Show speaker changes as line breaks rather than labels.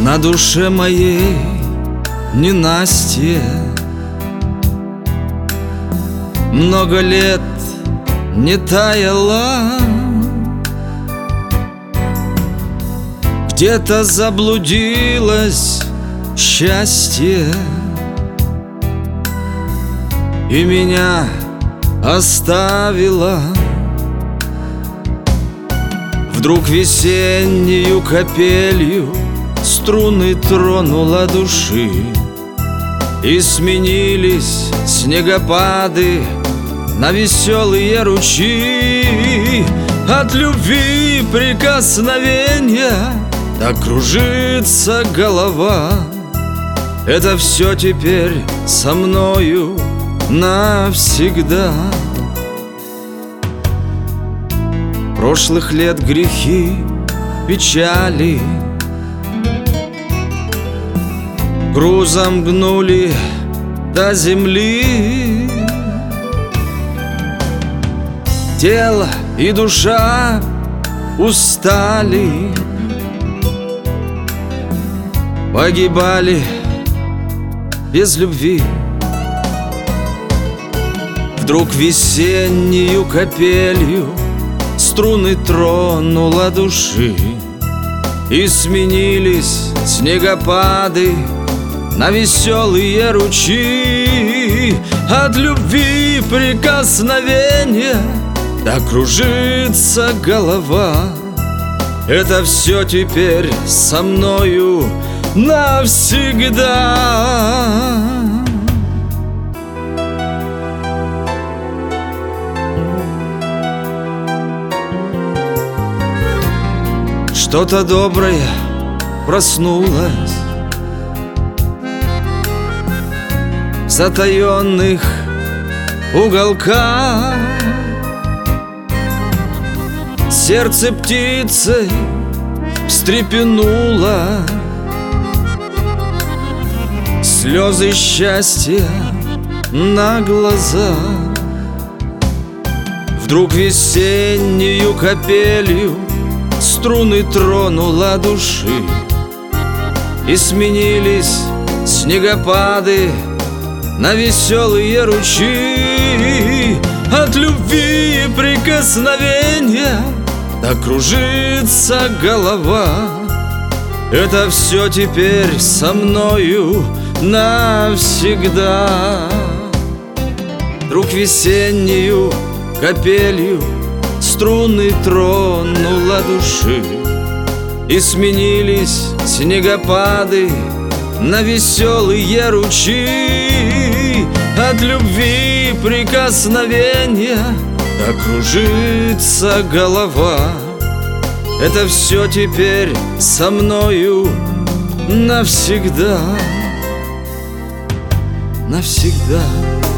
На душе моей ненастье, много лет не таяло, где-то заблудилось счастье и меня оставила. Вдруг весеннюю капелью струны тронула души, и сменились снегопады на веселые ручьи. От любви прикосновения так кружится голова. Это все теперь со мною навсегда. Прошлых лет грехи, печали грузом гнули до земли. Тело и душа устали, погибали без любви. Вдруг весеннюю капелью струны тронула души, и сменились снегопады на веселые ручьи. От любви прикосновения так кружится голова. Это все теперь со мною навсегда. Что-то доброе проснулось в затаенных уголках. Сердце птицей встрепенуло, слезы счастья на глазах. Вдруг весеннюю капелью струны тронула души, и сменились снегопады на веселые ручьи. От любви прикосновения так кружится голова. Это все теперь со мною навсегда. Вдруг весеннюю капелью струны тронула души, и сменились снегопады на веселые ручьи. От любви прикосновения так кружится голова. Это все теперь со мною навсегда, навсегда.